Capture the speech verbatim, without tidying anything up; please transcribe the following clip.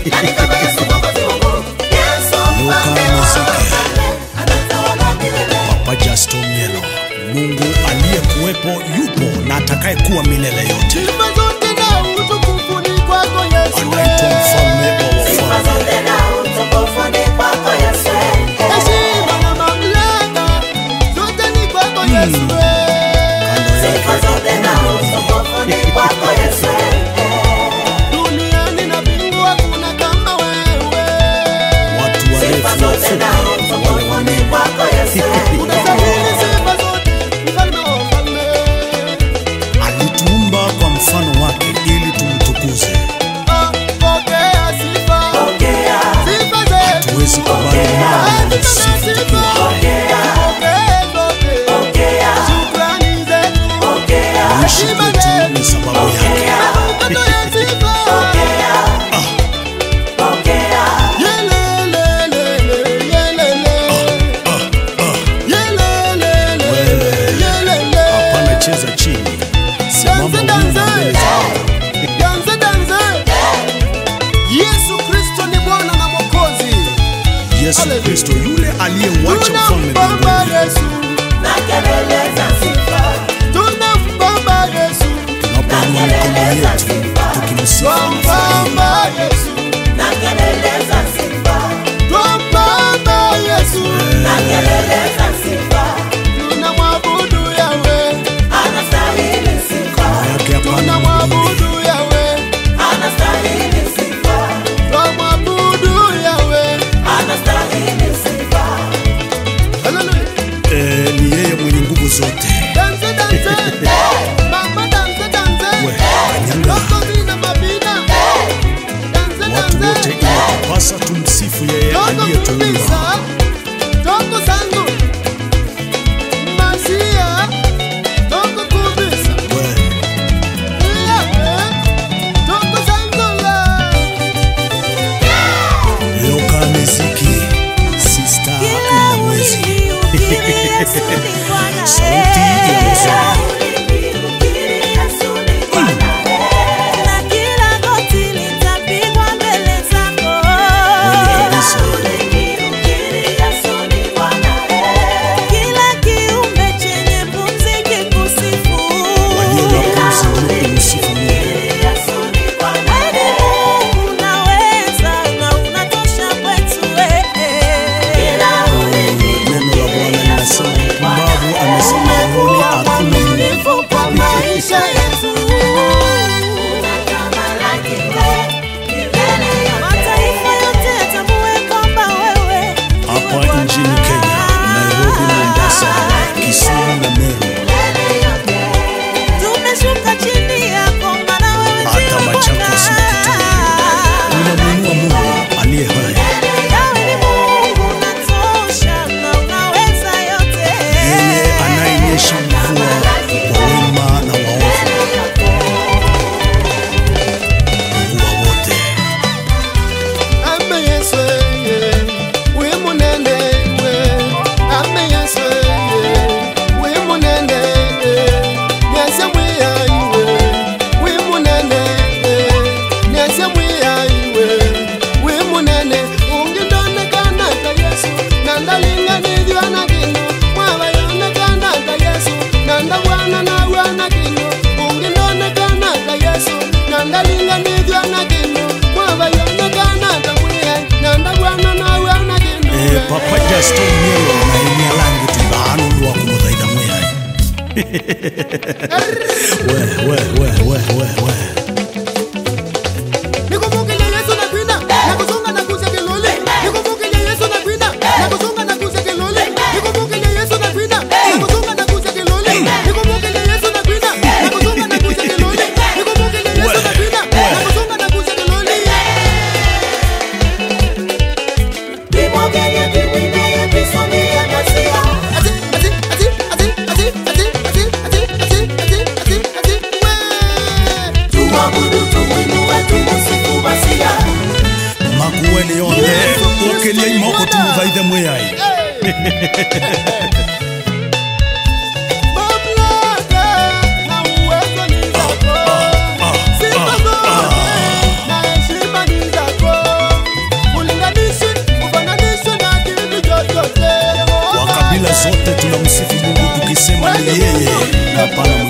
Papa Justo Mielo, Mungu aliyekuwepo yupo na atakaye kuwa milele yote. Anaitwa mfalme wa wafalme. Duniani na mbingu hakuna kama wewe. Watu warefu wale Unastahili sifa zote, mfalme wa wafalme. alituumba kwa mfano wake ili tumtukuze. Ah, pokea sifa. Sifa zetu. Hatuwezi kubali mambo usifu tukiwa hai. Pokea zote. Shukrani zetu. Kuishi kwetu ni sababu yake. Hapana, cheza chini, simama wima mbele zako. Yesu Kristo ni Bwana na Mwokozi. Yesu Kristo yule aliyewacha ufalme Tunambamba mbinguni. Yesu. Tunambamba Yesu. Tunapoinua mikono yetu tukimsifu mfalme. Twambamba Yesu. Twambamba Yesu. Tunamwabudu Yahweh. Kama yake hapana mwingine. Tunamwabudu Yahweh. Twamwabudu Yahweh. Hallelujah. Eh, ni yeye mwenye nguvu zote. Danse, danse. Mama danse, danse. We, kanyanga. Lokozi na mabina. Danse, Watu danse. wote inatupasa tumsifu yeye Toko aliyetuumba. kubisa. Toko sangu. Masia. Toko kubisa. We, Yeah. Toko sangu la. Loka Miziki, Sister Mnamwezi. Sauti ya Yesu. Neno la Bwana linasema mbavu amesema rohoni hakuna Mungu. Kwa maisha yetu. Hapa nchini Kenya, Nairobi, Mombasa, Kisumu na Meru, hata Machakos na Kitui, tunamwinua Mungu aliye hai. Yeye anayenyesha mvua kwa wema na waovu. Mungu wa wote. Ame Yesu ye, we munene we. Ame Yesu ye, we munene. Nyase mwiya iwe, we munene. Nyase mwiya iwe, we munene. Ungindone kanaka Yesu, nandalinga nidhiwana kino. Mwawayone kanaka Yesu, nanda wana na wana kino. Ungindone kanaka Yesu, nandalinga nidhiwana kino. Mwawayone kanaka mwiya, nanda wana na wana kino. Eh, Papa Justo Mielo na himia langu tibahanu luwa kumuthaitha mwihai. We, we, we, we, we, we. Nikumbuke Yesu na kwina, na kusunga na kuja kelole. Nikumbuke Yesu na kwina, na kusunga na kuja kelole. Nikumbuke Yesu na kwina, na kusunga na kuja kelole. Nikumbuke Yesu na kwina, na kusunga na kuja kelole. Nikumbuke Yesu na kwina, na kusunga na kuja kelole. Ati, ati, ati, ati, ati, ati, ati, ati, ati, ati, ati, ati, we. Makuweni yonde, ukelia imoko tumuthaithe mwihai. Mamlaka na uwezo ni zako. Sifa zote na heshima ni zako. tunamsifu Mungu tukisema ni yeye na hapana